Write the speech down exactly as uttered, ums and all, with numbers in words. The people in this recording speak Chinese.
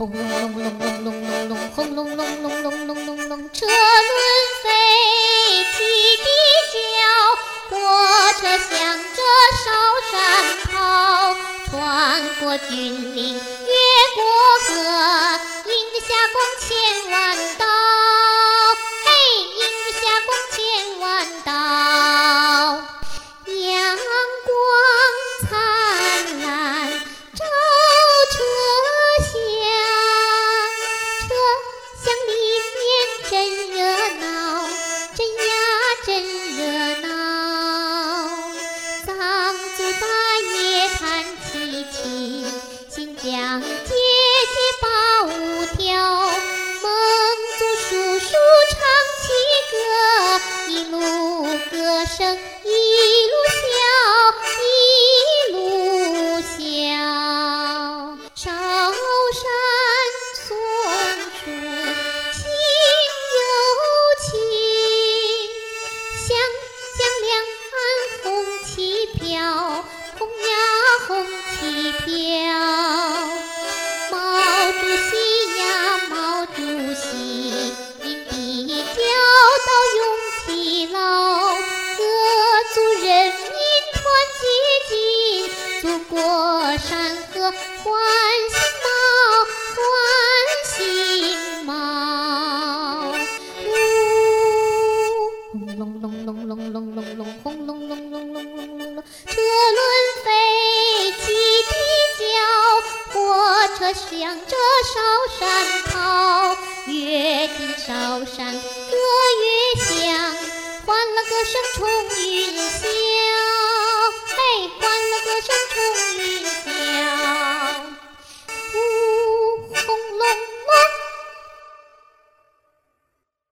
轰隆隆隆隆隆隆隆，轰隆隆隆隆隆隆隆，车轮飞起地角，火车向着韶山跑，穿过峻岭，越过河，迎着霞光千万道，嘿，迎着霞光千万道，阳光灿烂照车厢，车厢里面真热闹，真呀真热闹，藏族大爷弹齐琴，新疆姐姐把舞跳，蒙族叔叔唱起歌，一路歌声一路笑，一路笑。韶山松树情又情，湘江两岸红旗飘，红呀红旗飘。毛主席呀毛主席，您的教导永记牢，各族人民团结进，祖国山河欢欣茂，欢欣茂。轰隆隆隆隆隆隆隆，轰隆隆隆隆隆隆隆，车轮飞起地角，火车向着韶山跑，越听韶山歌越响，欢乐歌声充